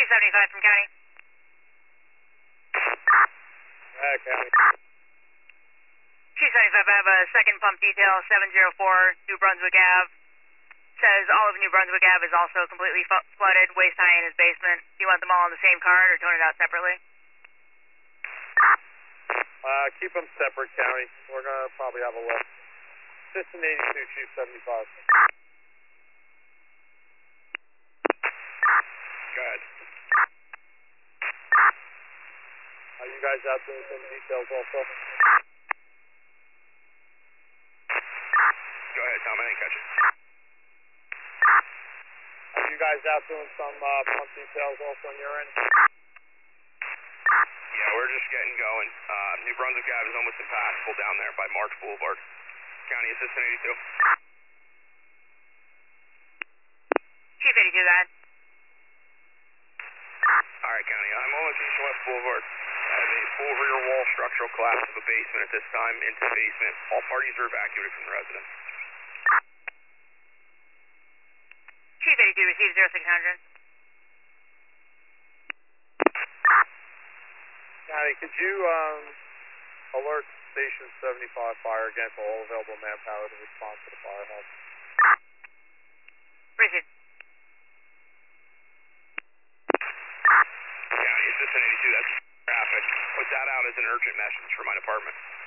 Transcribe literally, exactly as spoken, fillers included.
two seventy-five from County. Yeah, County. two seventy-five, I have a second pump detail, seven oh four, New Brunswick Avenue. Says all of New Brunswick Avenue is also completely fu- flooded, waist high in his basement. Do you want them all on the same card or tone it out separately? Uh, keep them separate, County. We're going to probably have a look. System eighty-two, Chief seventy-five. Go ahead. Are you guys out doing some details also? Go ahead, Tom. I didn't catch it. Are you guys out doing some uh, pump details also on your end? Yeah, we're just getting going. Uh, New Brunswick Avenue is almost impassable down there by Marks Boulevard. County Assistant eighty-two. Chief eighty-two, go ahead. All right, County. I'm almost East and West Boulevard. I have a full rear wall structural collapse of a basement at this time into the basement. All parties are evacuated from the residence. Chief eighty-two, receive zero six hundred. County, could you um, alert Station seventy-five fire again for all available manpower to respond to the fire help? Receive. County Assistant eighty-two, that's traffic. Put that out as an urgent message for my department.